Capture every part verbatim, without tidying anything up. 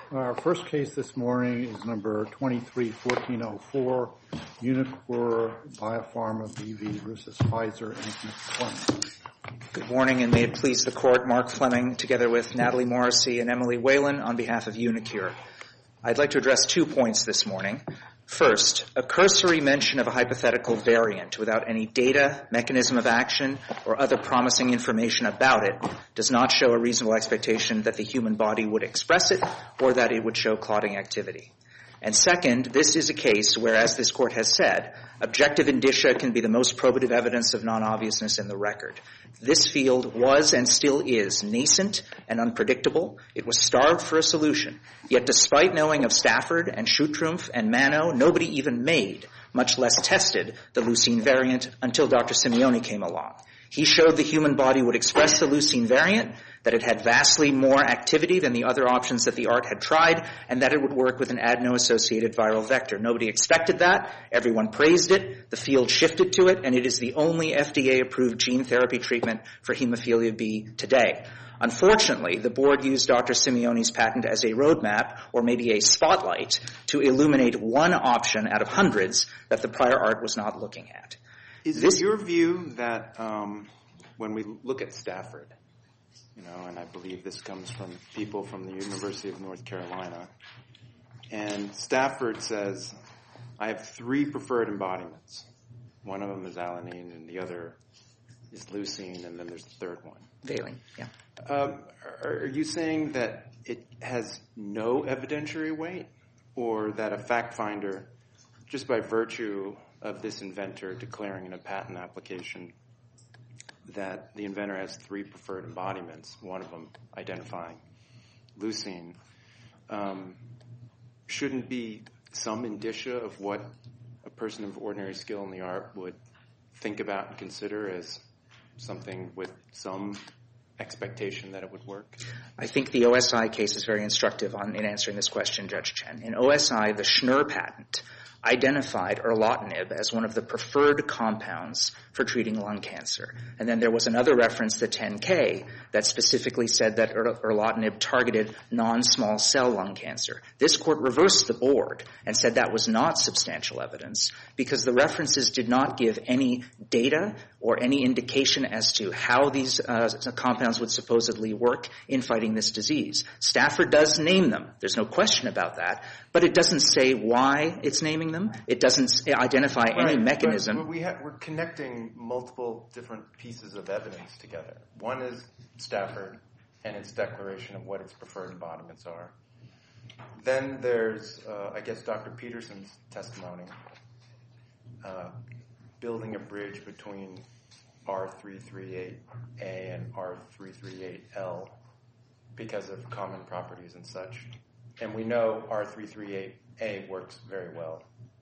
Our first case this morning is number twenty-three fourteen oh four, Unicor Biopharma B V versus Pfizer, and Mister Fleming. Good morning, and may it please the Court, Mark Fleming, together with Natalie Morrissey and Emily Whalen, on behalf of Unicure. I'd like to address two points this morning. First, a cursory mention of a hypothetical variant without any data, mechanism of action, or other promising information about it does not show a reasonable expectation that the human body would express it or that it would show clotting activity. And second, this is a case where, as this Court has said, objective indicia can be the most probative evidence of non-obviousness in the record. This field was and still is nascent and unpredictable. It was starved for a solution. Yet despite knowing of Stafford and Schuttrumpf and Mano, nobody even made, much less tested, the leucine variant until Doctor Simeone came along. He showed the human body would express the leucine variant, that it had vastly more activity than the other options that the art had tried, and that it would work with an adeno-associated viral vector. Nobody expected that. Everyone praised it. The field shifted to it, and it is the only F D A-approved gene therapy treatment for hemophilia B today. Unfortunately, the board used Doctor Simeone's patent as a roadmap, or maybe a spotlight, to illuminate one option out of hundreds that the prior art was not looking at. Is this your view that um, when we look at Stafford, you know, and I believe this comes from people from the University of North Carolina, and Stafford says, I have three preferred embodiments. One of them is alanine, and the other is leucine, and then there's the third one. Valine, yeah. Um, are, are you saying that it has no evidentiary weight, or that a fact finder, just by virtue of this inventor declaring in a patent application that the inventor has three preferred embodiments, one of them identifying leucine, um, shouldn't be some indicia of what a person of ordinary skill in the art would think about and consider as something with some expectation that it would work? I think the O S I case is very instructive on, in answering this question, Judge Chen. In O S I, the Schnur patent identified erlotinib as one of the preferred compounds for treating lung cancer. And then there was another reference, the ten K, that specifically said that er- erlotinib targeted non-small cell lung cancer. This court reversed the board and said that was not substantial evidence because the references did not give any data or any indication as to how these uh, compounds would supposedly work in fighting this disease. Stafford does name them. There's no question about that. But it doesn't say why it's naming them. It doesn't identify right, any mechanism. But we ha- we're connecting multiple different pieces of evidence together. One is Stafford and its declaration of what its preferred embodiments are. Then there's, uh, I guess, Doctor Peterson's testimony, uh, building a bridge between R three thirty-eight A and R three thirty-eight L because of common properties and such. And we know R three thirty-eight A works very well.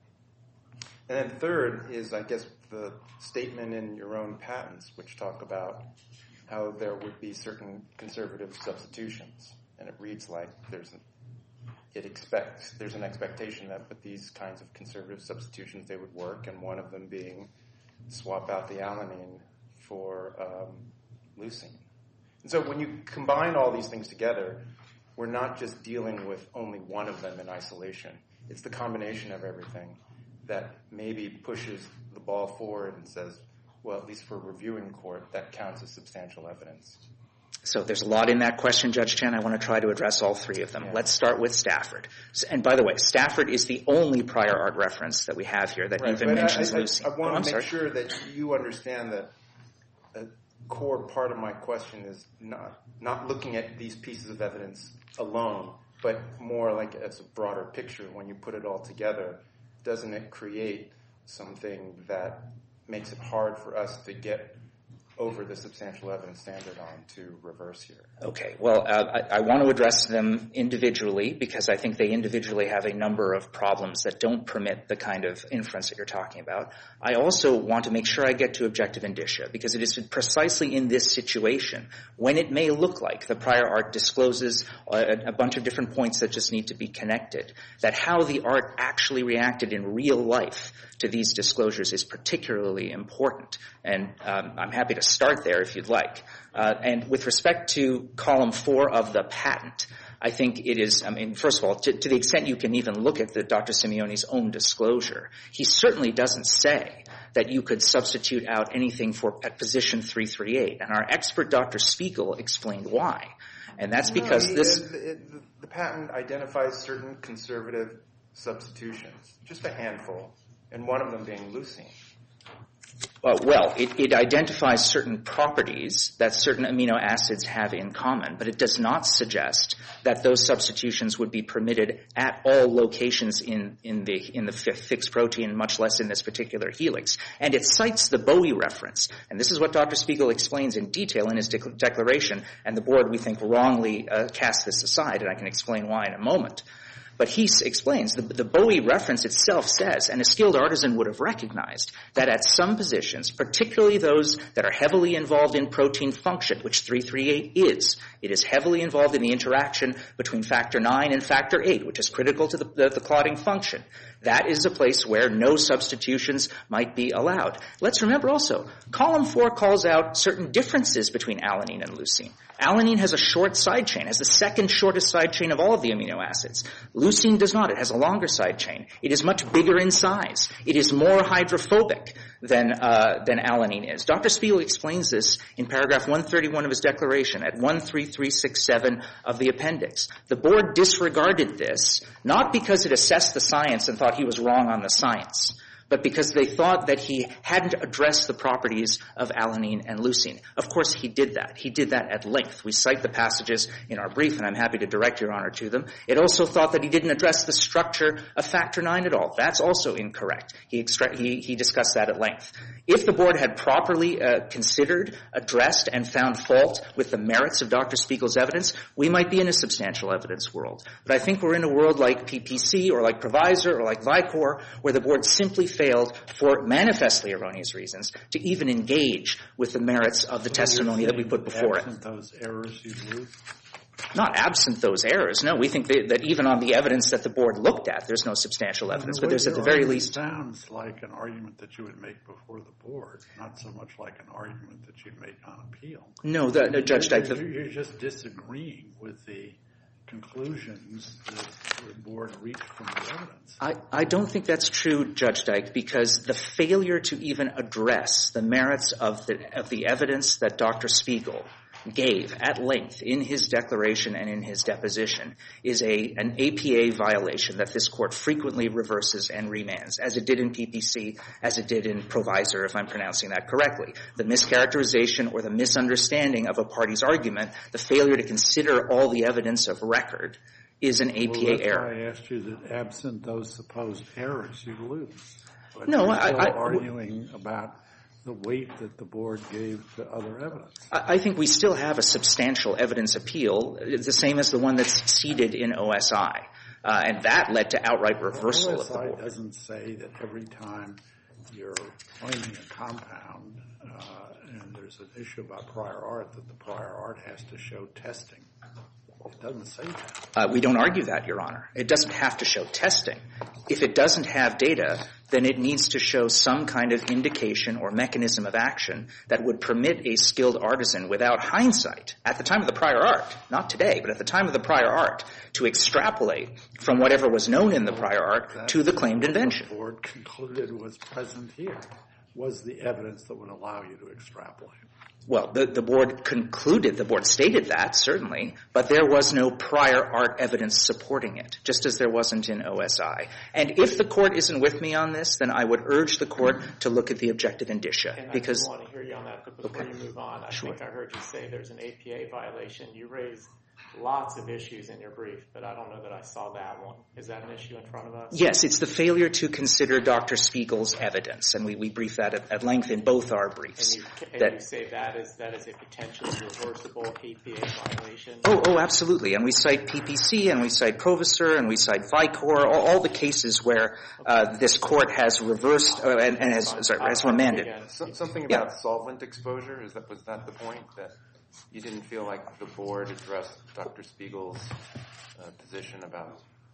And then third is, I guess, the statement in your own patents, which talk about how there would be certain conservative substitutions. And it reads like there's an, it expects, there's an expectation that with these kinds of conservative substitutions they would work, and one of them being swap out the alanine for um, leucine. And so when you combine all these things together, we're not just dealing with only one of them in isolation. It's the combination of everything that maybe pushes the ball forward and says, well, at least for reviewing court, that counts as substantial evidence. So there's a lot in that question, Judge Chen. I want to try to address all three of them. Yeah. Let's start with Stafford. And by the way, Stafford is the only prior art reference that we have here that right, even mentions I, I, leucine. I, I want oh, to make sorry. sure that you understand that a core part of my question is not not looking at these pieces of evidence alone, but more like as a broader picture. When you put it all together, doesn't it create something that makes it hard for us to get over the substantial evidence standard on to reverse here? Okay. Well, uh, I, I want to address them individually because I think they individually have a number of problems that don't permit the kind of inference that you're talking about. I also want to make sure I get to objective indicia because it is precisely in this situation when it may look like the prior art discloses a, a bunch of different points that just need to be connected, that how the art actually reacted in real life to these disclosures is particularly important. And um, I'm happy to start there if you'd like. Uh, and with respect to column four of the patent, I think it is, I mean, first of all, to, to the extent you can even look at the Doctor Simeone's own disclosure, he certainly doesn't say that you could substitute out anything for at position three thirty-eight. And our expert, Doctor Spiegel, explained why. And that's because no, he, this... It, it, the patent identifies certain conservative substitutions, just a handful, and one of them being leucine. Uh, well, it, it identifies certain properties that certain amino acids have in common, but it does not suggest that those substitutions would be permitted at all locations in, in the in the fixed protein, much less in this particular helix. And it cites the Bowie reference, and this is what Doctor Spiegel explains in detail in his de- declaration, and the board, we think, wrongly uh, cast this aside, and I can explain why in a moment. But he s- explains, the, the Bowie reference itself says, and a skilled artisan would have recognized, that at some positions, particularly those that are heavily involved in protein function, which three thirty-eight is, it is heavily involved in the interaction between factor nine and factor eight, which is critical to the, the, the clotting function. That is a place where no substitutions might be allowed. Let's remember also, column four calls out certain differences between alanine and leucine. Alanine has a short side chain, has the second shortest side chain of all of the amino acids. Leucine does not. It has a longer side chain. It is much bigger in size. It is more hydrophobic than uh, than alanine is. Doctor Spiegel explains this in paragraph one thirty-one of his declaration at one three three six seven of the appendix. The board disregarded this, not because it assessed the science and thought he was wrong on the science, but because they thought that he hadn't addressed the properties of alanine and leucine. Of course, he did that. He did that at length. We cite the passages in our brief, and I'm happy to direct Your Honor to them. It also thought that he didn't address the structure of factor nine at all. That's also incorrect. He, extra- he, he discussed that at length. If the board had properly uh, considered, addressed, and found fault with the merits of Doctor Spiegel's evidence, we might be in a substantial evidence world. But I think we're in a world like P P C or like Provisor or like Vicor, where the board simply failed for manifestly erroneous reasons to even engage with the merits of the testimony that we put before it. Absent those errors, you lose? Not absent those errors. No, we think that, that even on the evidence that the board looked at, there's no substantial evidence. But there's at the very least... sounds like an argument that you would make before the board, not so much like an argument that you'd make on appeal. No, the, no Judge Dyke... You're, you're just disagreeing with the conclusions that the board reached from the evidence. I, I don't think that's true, Judge Dyke, because the failure to even address the merits of the, of the evidence that Doctor Spiegel gave at length in his declaration and in his deposition is a an A P A violation that this court frequently reverses and remands, as it did in P P C, as it did in Provisor, if I'm pronouncing that correctly. The mischaracterization or the misunderstanding of a party's argument, the failure to consider all the evidence of record, is an A P A well, that's error. why I asked you that absent those supposed errors, you lose. But no, you're I, still I, arguing about the weight that the board gave to other evidence. I, I think we still have a substantial evidence appeal, the same as the one that's seated in O S I. Uh, and that led to outright reversal well, of the board. O S I doesn't say that every time you're claiming a compound uh, and there's an issue about prior art that the prior art has to show testing. It doesn't say that. Uh, we don't argue that, Your Honor. It doesn't have to show testing. If it doesn't have data, then it needs to show some kind of indication or mechanism of action that would permit a skilled artisan without hindsight, at the time of the prior art, not today, but at the time of the prior art, to extrapolate from whatever was known in the prior art That's to the claimed invention. The board concluded was present here was the evidence that would allow you to extrapolate. Well, the, the board concluded, the board stated that, certainly, but there was no prior art evidence supporting it, just as there wasn't in O S I. And if the court isn't with me on this, then I would urge the court to look at the objective indicia. And because I do want to hear you on that, but before okay. you move on, I Sure. think I heard you say there's an A P A violation. You raised lots of issues in your brief, but I don't know that I saw that one. Is that an issue in front of us? Yes, it's the failure to consider Doctor Spiegel's evidence, and we, we briefed that at, at length in both our briefs. And, you, and that, you say that is that is a potentially reversible A P A violation? Oh, oh, absolutely. And we cite P P C, and we cite Provisor, and we cite Vicor, all, all the cases where uh, this court has reversed uh, and, and has, sorry, has remanded. So, something about Yeah. solvent exposure, is that was that the point, that you didn't feel like the board addressed Doctor Spiegel's uh, position about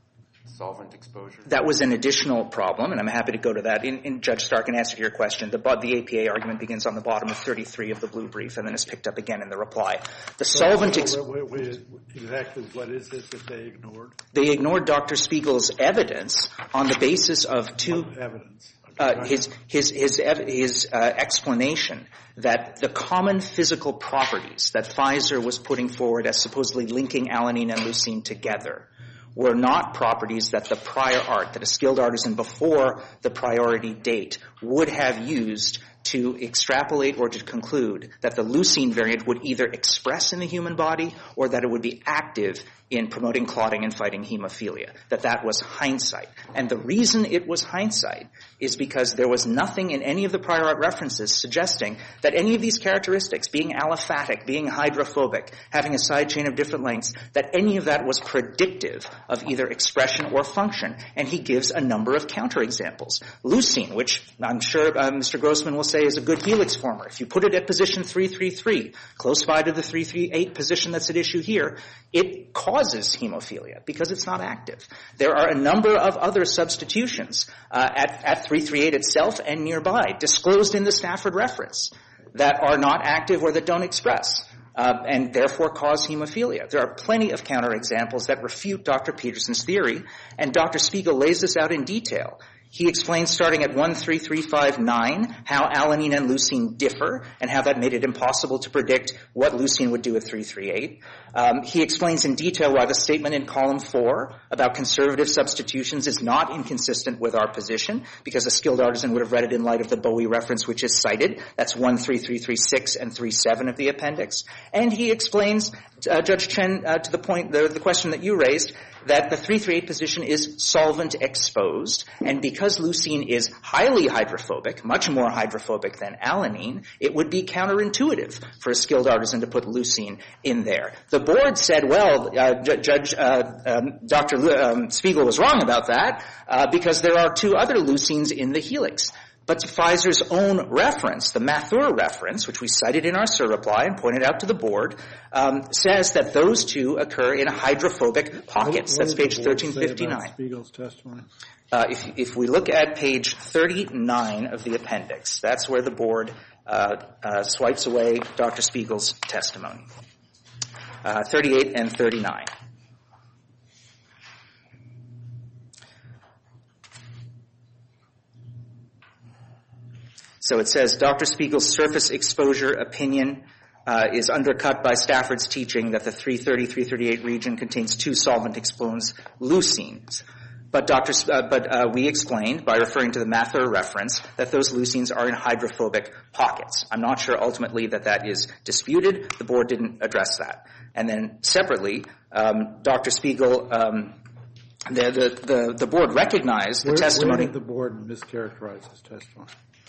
solvent exposure? That was an additional problem, and I'm happy to go to that. In, in Judge Stark, in answer to your question, the, the A P A argument begins on the bottom of thirty-three of the blue brief and then is picked up again in the reply. The so, solvent... Wait, ex- wait, wait, exactly what is this that they ignored? They ignored Doctor Spiegel's evidence on the basis of two... What evidence? Uh, his his his his uh, explanation that the common physical properties that Pfizer was putting forward as supposedly linking alanine and leucine together were not properties that the prior art, that a skilled artisan before the priority date would have used to extrapolate or to conclude that the leucine variant would either express in the human body or that it would be active in promoting clotting and fighting hemophilia, that that was hindsight. And the reason it was hindsight is because there was nothing in any of the prior art references suggesting that any of these characteristics, being aliphatic, being hydrophobic, having a side chain of different lengths, that any of that was predictive of either expression or function. And he gives a number of counterexamples. Leucine, which I'm sure uh, Mister Grossman will say is a good helix former. If you put it at position three three three, close by to the three three eight position that's at issue here, it causes hemophilia because it's not active. There are a number of other substitutions uh, at, at three three eight itself and nearby, disclosed in the Stafford reference, that are not active or that don't express. Uh, and therefore cause hemophilia. There are plenty of counterexamples that refute Doctor Peterson's theory, and Doctor Spiegel lays this out in detail. He explains, starting at one three three five nine, how alanine and leucine differ and how that made it impossible to predict what leucine would do at three three eight. Um, he explains in detail why the statement in column four about conservative substitutions is not inconsistent with our position, because a skilled artisan would have read it in light of the Bowie reference, which is cited. That's one three three three six and three seven of the appendix. And he explains, uh, Judge Chen, uh, to the point, the, the question that you raised, that the three three eight position is solvent exposed, and because leucine is highly hydrophobic, much more hydrophobic than alanine, it would be counterintuitive for a skilled artisan to put leucine in there. The board said, well, uh, J- Judge uh, um, Doctor Lu- um, Spiegel was wrong about that uh, because there are two other leucines in the helix. But Pfizer's own reference, the Mathur reference, which we cited in our surreply and pointed out to the board, um, says that those two occur in hydrophobic pockets. What, what That's page thirteen fifty-nine. About Spiegel's testimony? Uh, if, if we look at page thirty-nine of the appendix, that's where the board uh, uh, swipes away Doctor Spiegel's testimony. Uh, thirty-eight and thirty-nine. So it says, Doctor Spiegel's surface exposure opinion uh, is undercut by Stafford's teaching that the three thirty, three thirty-eight region contains two solvent-exposed leucines. But Doctor Uh, but uh, we explained, by referring to the Mathur reference, that those leucines are in hydrophobic pockets. I'm not sure ultimately that that is disputed. The board didn't address that. And then separately, um, Doctor Spiegel, um, the, the, the, the board recognized the where, testimony. Where did the board mischaracterize his testimony?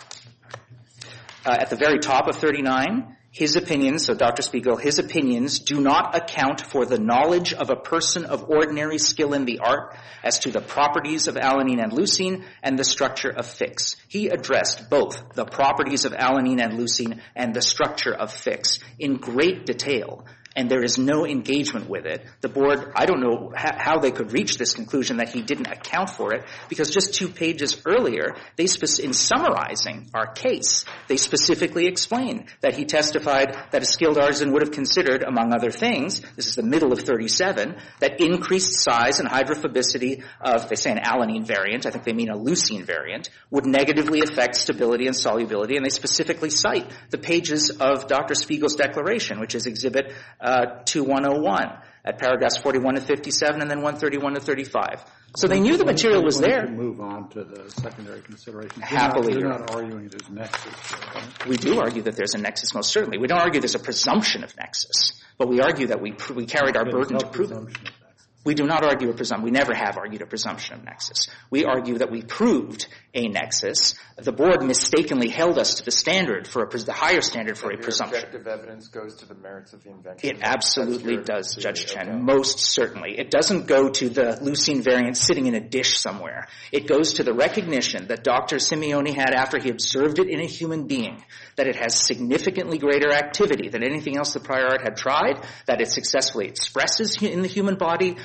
Uh, at the very top of thirty-nine, his opinions, so Doctor Spiegel, his opinions do not account for the knowledge of a person of ordinary skill in the art as to the properties of alanine and leucine and the structure of fix. He addressed both the properties of alanine and leucine and the structure of fix in great detail, and there is no engagement with it. The board, I don't know ha- how they could reach this conclusion that he didn't account for it, because just two pages earlier, they spe- in summarizing our case, they specifically explained that he testified that a skilled artisan would have considered, among other things, this is the middle of thirty-seven, that increased size and hydrophobicity of, they say an alanine variant, I think they mean a leucine variant, would negatively affect stability and solubility, and they specifically cite the pages of Doctor Spiegel's declaration, which is exhibit Uh, to one oh one at paragraphs forty-one to fifty-seven and then one thirty-one to thirty-five. So they knew the material was there. We move on to the secondary considerations. Happily, You're Your not, you're not arguing there's nexus. Right? We do argue that there's a nexus, most certainly. We don't argue there's a presumption of nexus, but we argue that we pr- we carried our There's burden no to prove it. presumption of nexus. We do not argue a presumption. We never have argued a presumption of nexus. We argue that we proved a nexus. The board mistakenly held us to the standard for a pres- the higher standard for a Your presumption. objective evidence goes to the merits of the invention. It absolutely does, theory, Judge Chen, okay. most certainly. It doesn't go to the leucine variant sitting in a dish somewhere. It goes to the recognition that Doctor Simeone had after he observed it in a human being, that it has significantly greater activity than anything else the prior art had tried, that it successfully expresses in the human body,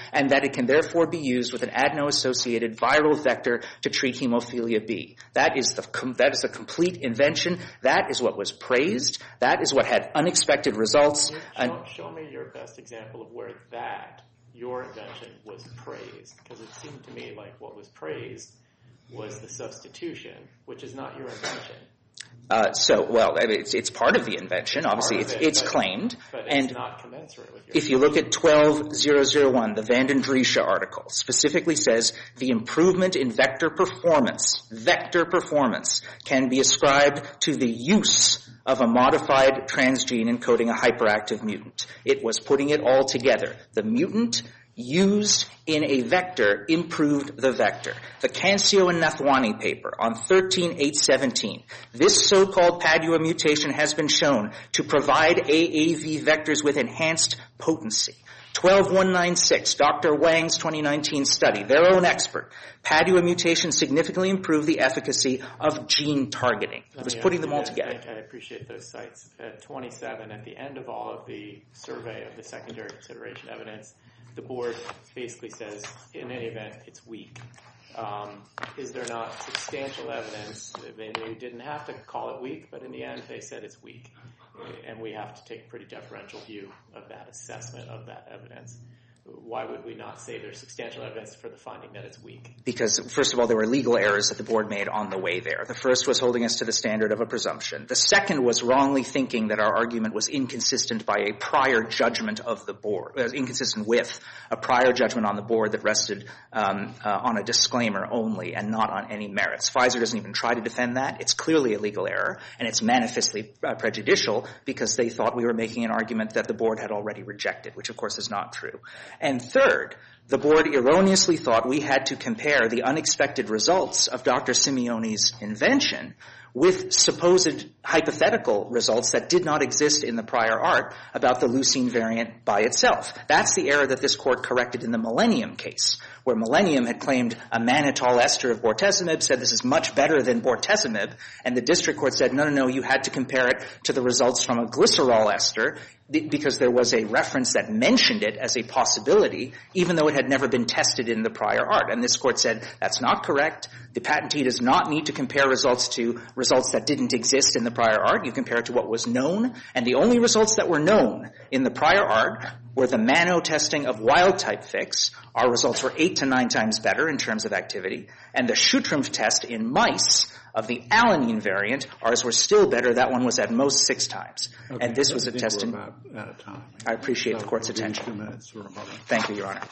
and that it can therefore be used with an adeno-associated viral vector to treat hemophilia B. That is the com- that is a complete invention. That is what was praised. That is what had unexpected results. Show, show me your best example of where that, your invention, was praised, because it seemed to me like what was praised was the substitution, which is not your invention. Uh, so, well, I mean, it's, it's part of the invention. Obviously, it's, it, it's but, claimed. But it's and not commensurate with your if you look at twelve thousand one, the Vanden Driesche article specifically says the improvement in vector performance, vector performance, can be ascribed to the use of a modified transgene encoding a hyperactive mutant. It was putting it all together. The mutant used in a vector improved the vector. The Cancio and Nathwani paper on thirteen eight seventeen. This so-called Padua mutation has been shown to provide A A V vectors with enhanced potency. twelve one ninety-six, Doctor Wang's twenty nineteen study, their own expert. Padua mutation significantly improved the efficacy of gene targeting. It was putting them all together. I appreciate those sites. At twenty-seven, at the end of all of the survey of the secondary consideration evidence, the board basically says, in any event, it's weak. Um, is there not substantial evidence? They, they didn't have to call it weak, but in the end, they said it's weak. And we have to take a pretty deferential view of that assessment of that evidence. Why would we not say there's substantial evidence for the finding that it's weak? Because, first of all, there were legal errors that the board made on the way there. The first was holding us to the standard of a presumption. The second was wrongly thinking that our argument was inconsistent by a prior judgment of the board, was inconsistent with a prior judgment on the board that rested um, uh, on a disclaimer only and not on any merits. Pfizer doesn't even try to defend that. It's clearly a legal error, and it's manifestly uh, prejudicial because they thought we were making an argument that the board had already rejected, which, of course, is not true. And third, the board erroneously thought we had to compare the unexpected results of Doctor Simeone's invention with supposed hypothetical results that did not exist in the prior art about the leucine variant by itself. That's the error that this court corrected in the Millennium case, where Millennium had claimed a mannitol ester of bortezomib, said this is much better than bortezomib, and the district court said, no, no, no, you had to compare it to the results from a glycerol ester because there was a reference that mentioned it as a possibility, even though it had never been tested in the prior art. And this court said, that's not correct. The patentee does not need to compare results to results that didn't exist in the prior art. You compare it to what was known. And the only results that were known in the prior art were the mano testing of wild-type fix. Our results were eight to nine times better in terms of activity. And the Schutrimpf test in mice of the alanine variant, ours were still better. That one was at most six times. Okay, and this was a I think test in... we're about out of time. I appreciate So the court's we'll give you attention. Two minutes for a moment. Thank you, Your Honor.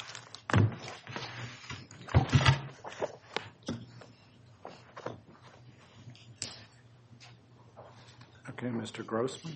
Okay, Mister Grossman.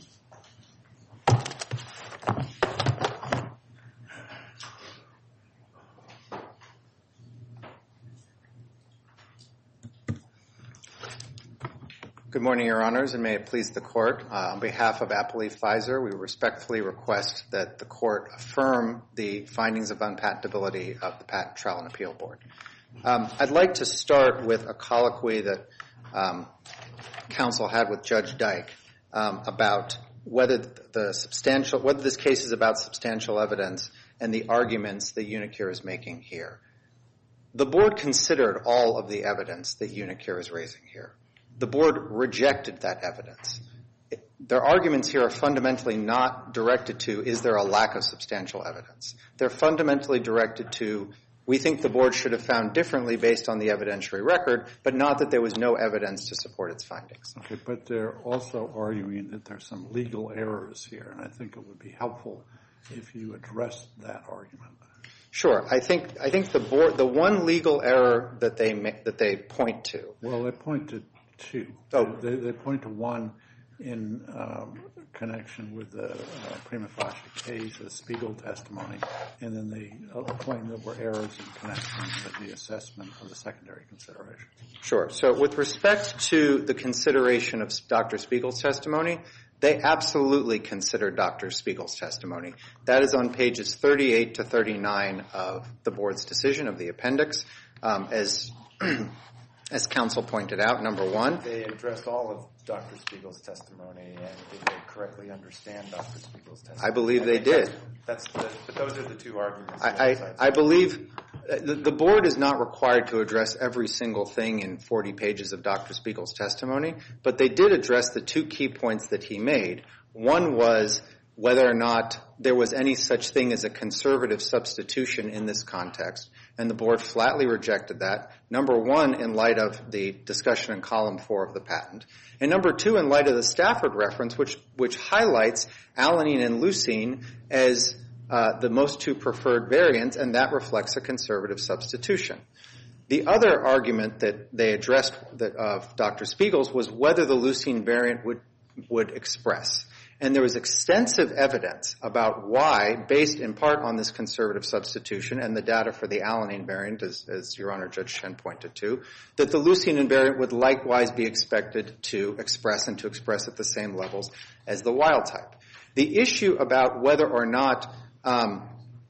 Good morning, Your Honors, and may it please the Court. Uh, on behalf of Appley Pfizer, we respectfully request that the Court affirm the findings of unpatentability of the Patent Trial and Appeal Board. Um, I'd like to start with a colloquy that um, counsel had with Judge Dyke um, about whether the substantial, whether this case is about substantial evidence and the arguments that Unicure is making here. The Board considered all of the evidence that Unicure is raising here. The Board rejected that evidence. Their arguments here are fundamentally not directed to, is there a lack of substantial evidence? They're fundamentally directed to, we think the Board should have found differently based on the evidentiary record, but not that there was no evidence to support its findings. Okay, but they're also arguing that there's some legal errors here, and I think it would be helpful if you addressed that argument. Sure. I think I think the Board, the one legal error that they that they point to. Well, they point to two. Oh. They, they point to one in um, connection with the uh, prima facie case, the Spiegel testimony, and then they uh, claim there were errors in connection with the assessment of the secondary consideration. Sure. So with respect to the consideration of Doctor Spiegel's testimony, they absolutely considered Doctor Spiegel's testimony. That is on pages thirty-eight to thirty-nine of the Board's decision of the appendix. Um, as As counsel pointed out, number one, They addressed all of Doctor Spiegel's testimony, and did they correctly understand Doctor Spiegel's testimony? I believe they think did. That's, that's the, but those are the two arguments. I, I, I believe the, the board is not required to address every single thing in forty pages of Doctor Spiegel's testimony, but they did address the two key points that he made. One was whether or not there was any such thing as a conservative substitution in this context, and the board flatly rejected that. Number one, in light of the discussion in column four of the patent, and number two, in light of the Stafford reference, which which highlights alanine and leucine as uh, the most two preferred variants, and that reflects a conservative substitution. The other argument that they addressed that, of Doctor Spiegel's was whether the leucine variant would would express. And there was extensive evidence about why, based in part on this conservative substitution and the data for the alanine variant, as, as Your Honor, Judge Shen pointed to, that the leucine variant would likewise be expected to express and to express at the same levels as the wild type. The issue about whether or not um,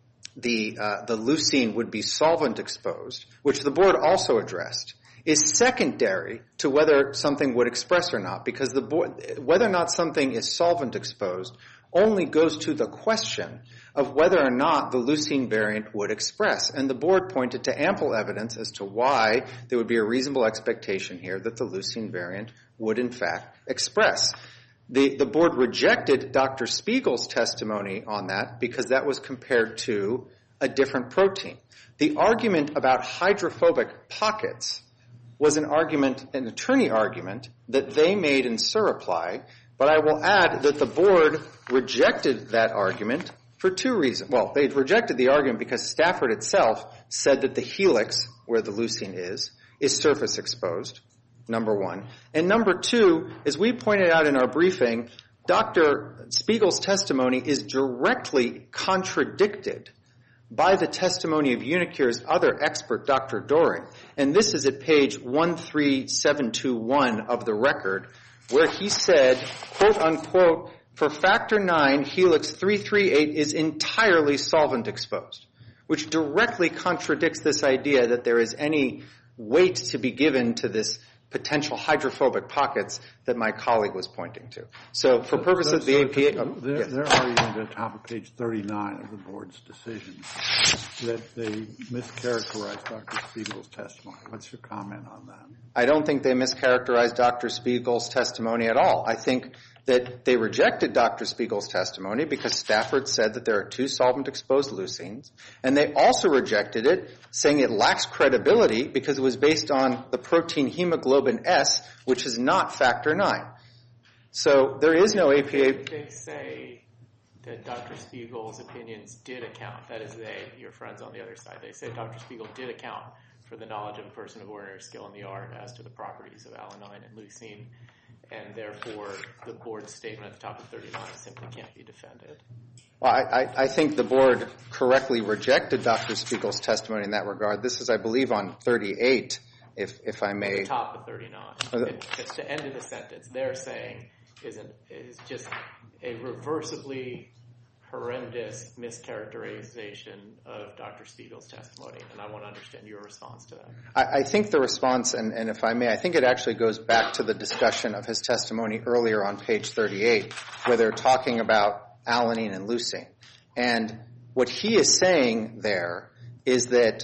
the uh, the leucine would be solvent exposed, which the board also addressed, is secondary to whether something would express or not, because the board, whether or not something is solvent exposed only goes to the question of whether or not the leucine variant would express. And the board pointed to ample evidence as to why there would be a reasonable expectation here that the leucine variant would in fact express. The, the board rejected Doctor Spiegel's testimony on that because that was compared to a different protein. The argument about hydrophobic pockets was an argument, an attorney argument, that they made in surreply, but I will add that the board rejected that argument for two reasons. Well, they rejected the argument because Stafford itself said that the helix, where the leucine is, is surface exposed, number one. And number two, as we pointed out in our briefing, Doctor Spiegel's testimony is directly contradicted by the testimony of Unicure's other expert, Doctor Doring. And this is at page one three seven two one of the record, where he said, quote unquote, for factor nine, helix three three eight is entirely solvent exposed, which directly contradicts this idea that there is any weight to be given to this potential hydrophobic pockets that my colleague was pointing to. So for purposes of the A P A... Oh, they're, yes. they're arguing at the top of page thirty-nine of the board's decision that they mischaracterized Doctor Spiegel's testimony. What's your comment on that? I don't think they mischaracterized Doctor Spiegel's testimony at all. I think that they rejected Doctor Spiegel's testimony because Stafford said that there are two solvent-exposed leucines, and they also rejected it, saying it lacks credibility because it was based on the protein hemoglobin S, which is not factor nine. So there is no A P A... They say that Doctor Spiegel's opinions did account, that is they, your friends on the other side, they say Doctor Spiegel did account for the knowledge of a person of ordinary skill in the art as to the properties of alanine and leucine, and therefore the board's statement at the top of thirty-nine simply can't be defended. Well, I, I, I think the board correctly rejected Doctor Spiegel's testimony in that regard. This is, I believe, on thirty-eight, if if I may. At the top of thirty-nine. It, it's the end of the sentence. They're saying is, an, is just a reversibly horrendous mischaracterization of Doctor Spiegel's testimony, and I want to understand your response to that. I, I think the response, and, and if I may, I think it actually goes back to the discussion of his testimony earlier on page thirty-eight, where they're talking about alanine and leucine. And what he is saying there is that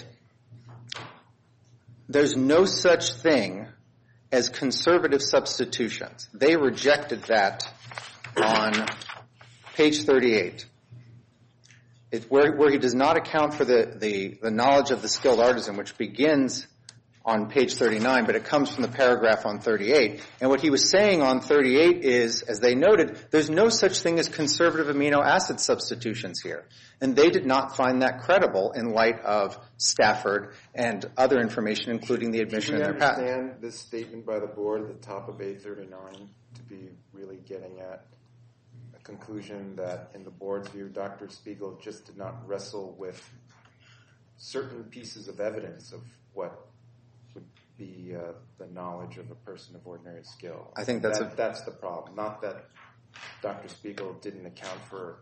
there's no such thing as conservative substitutions. They rejected that on page thirty-eight. It, where, where he does not account for the, the, the knowledge of the skilled artisan, which begins on page thirty-nine, but it comes from the paragraph on thirty-eight. And what he was saying on thirty-eight is, as they noted, there's no such thing as conservative amino acid substitutions here. And they did not find that credible in light of Stafford and other information, including the admission in their patent. Do you understand this statement by the board at the top of A thirty-nine to be really getting at a conclusion that, in the board's view, Doctor Spiegel just did not wrestle with certain pieces of evidence of what would be uh, the knowledge of a person of ordinary skill? I think that's that, a, that's the problem. Not that Doctor Spiegel didn't account for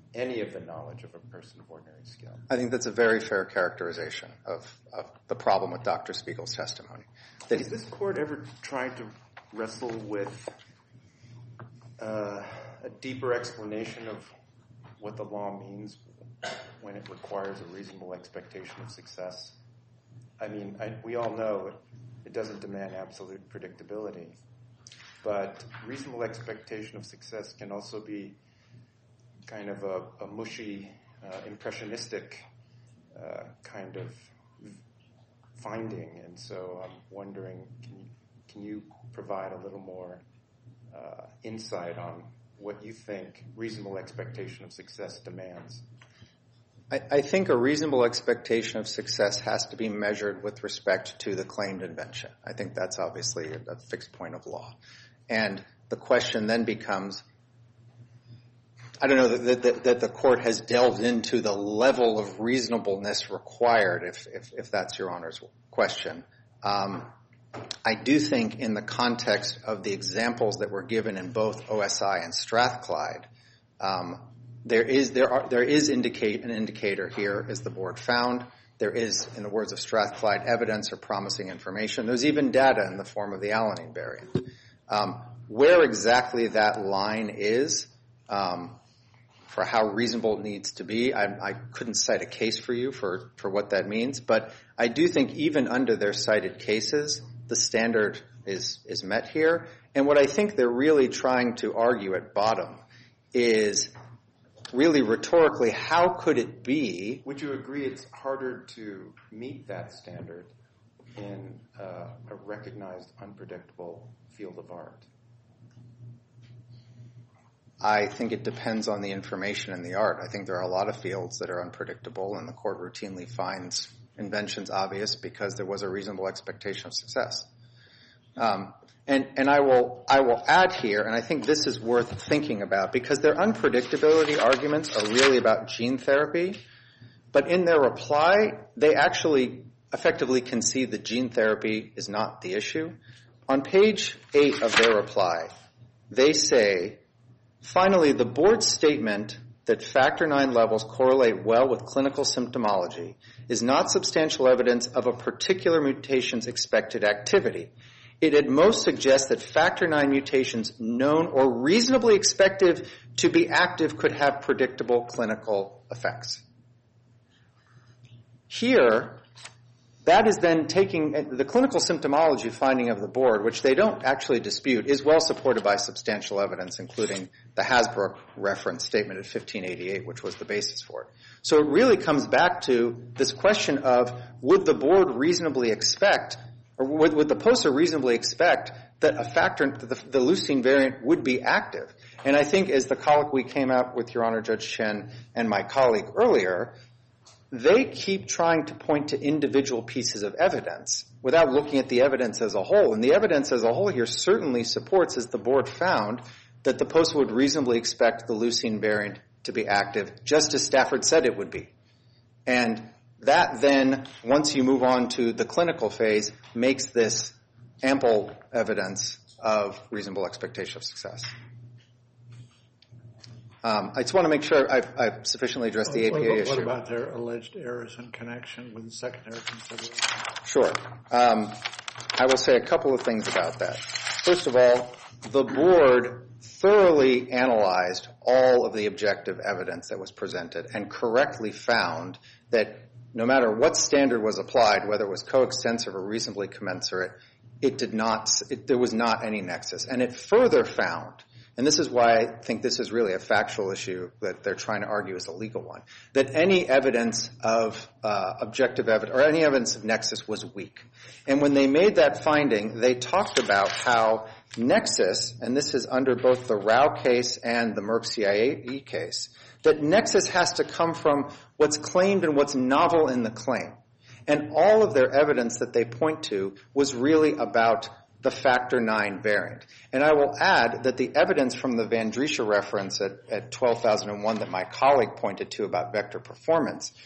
any of the knowledge of a person of ordinary skill. I think that's a very fair characterization of, of the problem with Doctor Spiegel's testimony. That Has this court ever tried to wrestle with uh, a deeper explanation of what the law means when it requires a reasonable expectation of success? I mean, I, we all know it doesn't demand absolute predictability, but reasonable expectation of success can also be kind of a, a mushy, uh, impressionistic uh, kind of finding. And so I'm wondering, can you, can you provide a little more uh, insight on what you think reasonable expectation of success demands? I, I think a reasonable expectation of success has to be measured with respect to the claimed invention. I think that's obviously a, a fixed point of law. And the question then becomes, I don't know that, that, that the court has delved into the level of reasonableness required, if, if, if that's Your Honor's question. Um, I do think in the context of the examples that were given in both O S I and Strathclyde, um, there is there are there is indicate an indicator here, as the board found. There is, in the words of Strathclyde, evidence or promising information. There's even data in the form of the Alanine variant. Um, where exactly that line is, um, for how reasonable it needs to be, I, I couldn't cite a case for you for, for what that means, but I do think even under their cited cases, the standard is, is met here. And what I think they're really trying to argue at bottom is really rhetorically, how could it be? Would you agree it's harder to meet that standard in uh, a recognized, unpredictable field of art? I think it depends on the information in the art. I think there are a lot of fields that are unpredictable, and the court routinely finds inventions obvious because there was a reasonable expectation of success. Um, and and I will I will add here, and I think this is worth thinking about, because their unpredictability arguments are really about gene therapy, but in their reply, they actually effectively concede that gene therapy is not the issue. On page eight of their reply, they say, finally, the board's statement that factor nine levels correlate well with clinical symptomology is not substantial evidence of a particular mutation's expected activity. It at most suggests that factor nine mutations known or reasonably expected to be active could have predictable clinical effects. Here, that is then taking the clinical symptomology finding of the board, which they don't actually dispute, is well supported by substantial evidence, including the Hasbrook reference statement at fifteen eighty-eight, which was the basis for it. So it really comes back to this question of, would the board reasonably expect, or would, would the POSA reasonably expect that a factor, that the, the leucine variant would be active? And I think as the colloquy came out with Your Honor, Judge Chen, and my colleague earlier, they keep trying to point to individual pieces of evidence without looking at the evidence as a whole. And the evidence as a whole here certainly supports, as the board found, that the POSA would reasonably expect the leucine variant to be active, just as Stafford said it would be. And that then, once you move on to the clinical phase, makes this ample evidence of reasonable expectation of success. Um, I just want to make sure I've, I've sufficiently addressed the A P A what, what, issue. What about their alleged errors in connection with the secondary consideration? Sure. Um, I will say a couple of things about that. First of all, the board thoroughly analyzed all of the objective evidence that was presented and correctly found that no matter what standard was applied, whether it was coextensive or reasonably commensurate, it did not, it, there was not any nexus. And it further found, and this is why I think this is really a factual issue that they're trying to argue is a legal one, that any evidence of uh, objective evidence or any evidence of nexus was weak. And when they made that finding, they talked about how nexus, and this is under both the Rao case and the Merck C I E case, that nexus has to come from what's claimed and what's novel in the claim. And all of their evidence that they point to was really about the factor nine variant. And I will add that the evidence from the Van Driesche reference at, at twelve thousand one that my colleague pointed to about vector performance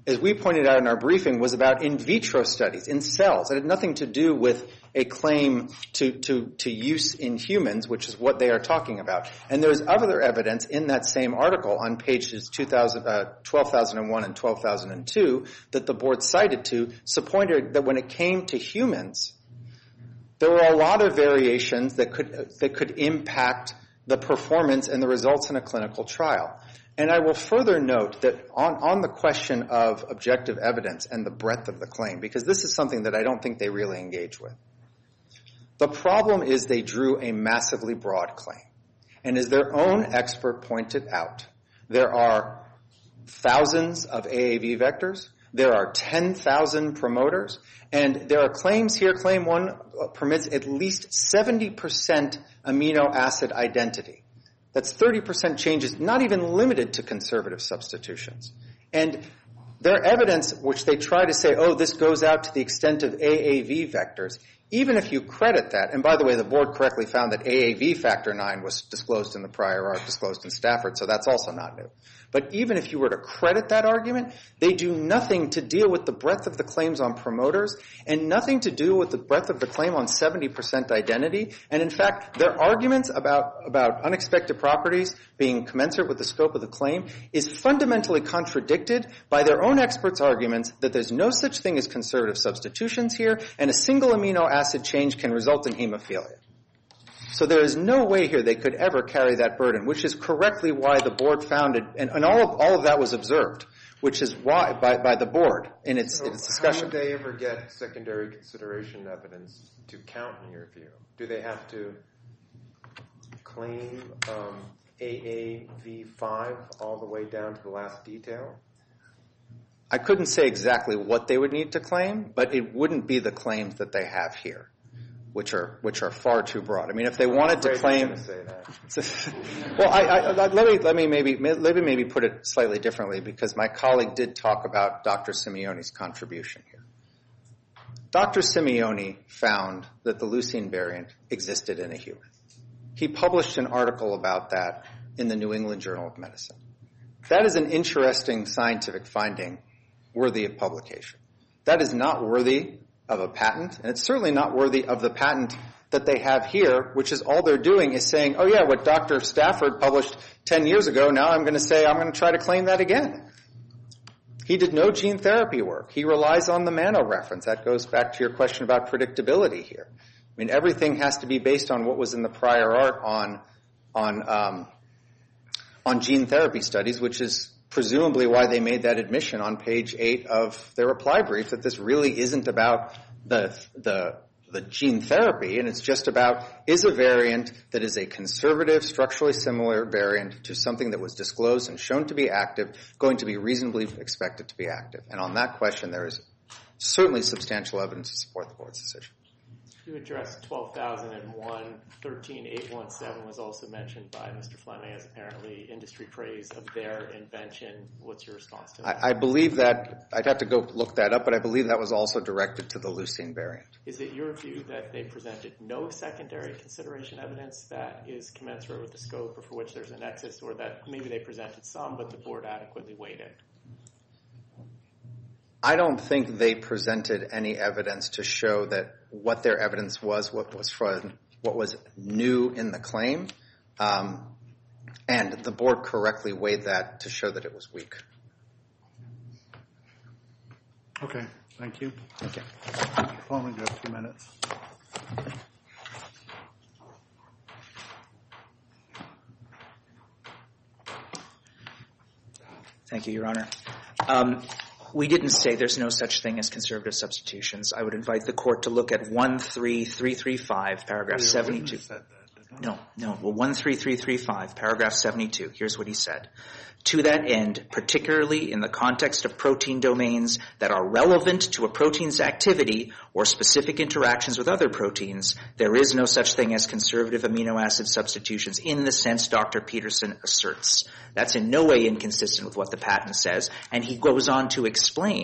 as we pointed out in our briefing, was about in vitro studies, in cells. It had nothing to do with a claim to, to, to use in humans, which is what they are talking about. And there's other evidence in that same article on pages two thousand, uh, twelve thousand one and twelve thousand two that the board cited to, supported that when it came to humans, there were a lot of variations that could, uh, that could impact the performance and the results in a clinical trial. And I will further note that on, on the question of objective evidence and the breadth of the claim, because this is something that I don't think they really engage with. The problem is they drew a massively broad claim. And as their own expert pointed out, there are thousands of A A V vectors, there are ten thousand promoters, and there are claims here. Claim one permits at least seventy percent amino acid identity. That's thirty percent changes, not even limited to conservative substitutions. And their evidence, which they try to say, oh, this goes out to the extent of A A V vectors, even if you credit that, and by the way, the board correctly found that A A V factor nine was disclosed in the prior art, disclosed in Stafford, so that's also not new. But even if you were to credit that argument, they do nothing to deal with the breadth of the claims on promoters and nothing to do with the breadth of the claim on seventy percent identity. And in fact, their arguments about, about unexpected properties being commensurate with the scope of the claim is fundamentally contradicted by their own experts' arguments that there's no such thing as conservative substitutions here and a single amino acid change can result in hemophilia. So there is no way here they could ever carry that burden, which is correctly why the board found it, and, and all of all of that was observed, which is why by, by the board in its, so in its discussion. How would they ever get secondary consideration evidence to count in your view? Do they have to claim um, A A V five all the way down to the last detail? I couldn't say exactly what they would need to claim, but it wouldn't be the claims that they have here, which are which are far too broad. I mean, if they wanted to claim, say that. well, I, I, let me let me maybe let me maybe put it slightly differently, because my colleague did talk about Doctor Simeone's contribution here. Doctor Simeone found that the leucine variant existed in a human. He published an article about that in the New England Journal of Medicine. That is an interesting scientific finding worthy of publication. That is not worthy of a patent, and it's certainly not worthy of the patent that they have here, which is all they're doing is saying, oh yeah, what Doctor Stafford published ten years ago, now I'm going to say I'm going to try to claim that again. He did no gene therapy work. He relies on the Mano reference. That goes back to your question about predictability here. I mean, everything has to be based on what was in the prior art on, on, um, on gene therapy studies, which is presumably why they made that admission on page eight of their reply brief that this really isn't about the, the, the gene therapy, and it's just about is a variant that is a conservative, structurally similar variant to something that was disclosed and shown to be active, going to be reasonably expected to be active. And on that question, there is certainly substantial evidence to support the board's decision. You addressed twelve thousand one, thirteen eight one seven was also mentioned by Mister Fleming as apparently industry praise of their invention. What's your response to that? I, I believe that, I'd have to go look that up, but I believe that was also directed to the leucine variant. Is it your view that they presented no secondary consideration evidence that is commensurate with the scope or for which there's a nexus, or that maybe they presented some but the board adequately weighed it? I don't think they presented any evidence to show that what their evidence was, what was from, what was new in the claim, um, and the board correctly weighed that to show that it was weak. Okay, thank you. Okay. Mister Fleming, you have two minutes. Thank you, Your Honor. Um, We didn't say there's no such thing as conservative substitutions. I would invite the court to look at one three three three five, paragraph Your seventy-two. witness said that, didn't he? No, no. Well, one three three three five, paragraph seventy-two. Here's what he said. To that end, particularly in the context of protein domains that are relevant to a protein's activity or specific interactions with other proteins, there is no such thing as conservative amino acid substitutions in the sense Doctor Peterson asserts. That's in no way inconsistent with what the patent says, and he goes on to explain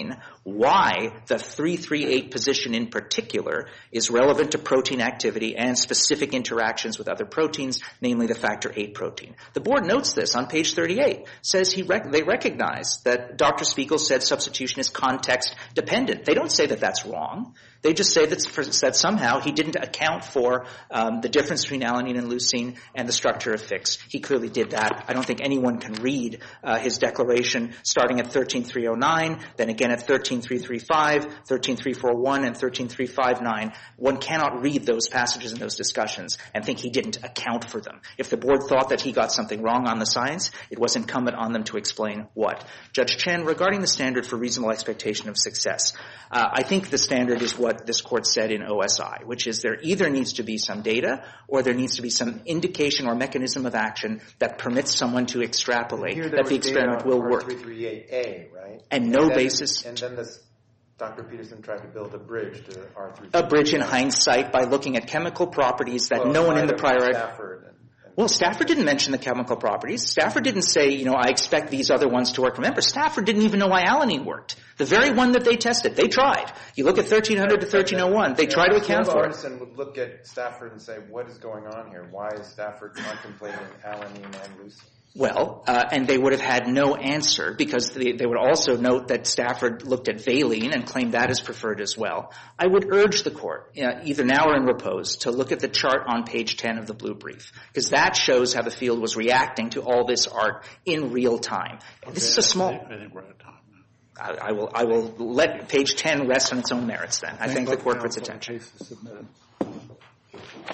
why the three three eight position in particular is relevant to protein activity and specific interactions with other proteins, namely the factor eight protein. The board notes this on page thirty-eight, says he rec- they recognize that Doctor Spiegel said substitution is context dependent. They don't say that that's wrong. They just say that, for, that somehow he didn't account for um, the difference between alanine and leucine and the structure of Fix. He clearly did that. I don't think anyone can read uh, his declaration starting at thirteen three oh nine, then again at thirteen three thirty-five, thirteen three forty-one, and thirteen three fifty-nine. One cannot read those passages in those discussions and think he didn't account for them. If the board thought that he got something wrong on the science, it was incumbent on them to explain what. Judge Chen, regarding the standard for reasonable expectation of success, uh, I think the standard is what this court said in O S I, which is there either needs to be some data or there needs to be some indication or mechanism of action that permits someone to extrapolate Here that the experiment will work. R three thirty-eight A, right? And no then, basis. And then this, Doctor Peterson tried to build a bridge to R three thirty-eight. A bridge in hindsight by looking at chemical properties that well, no one in the of prior... Stafford and, and Well, Stafford didn't mention the chemical properties. Stafford didn't say, you know, I expect these other ones to work. Remember, Stafford didn't even know why alanine worked. The very one that they tested, they tried. You look at thirteen hundred to thirteen oh one, they try to account for it. Artisan would look at Stafford and say, what is going on here? Why is Stafford contemplating alanine and leucine? Well, uh, and they would have had no answer because they, they would also note that Stafford looked at valine and claimed that is preferred as well. I would urge the court, uh, either now or in repose, to look at the chart on page ten of the blue brief because that shows how the field was reacting to all this art in real time. Okay, This is a small... I think, I think we're out of time now. I, I will I will let page ten rest on its own merits then. I thank the court for its Counsel, attention. the case is submitted.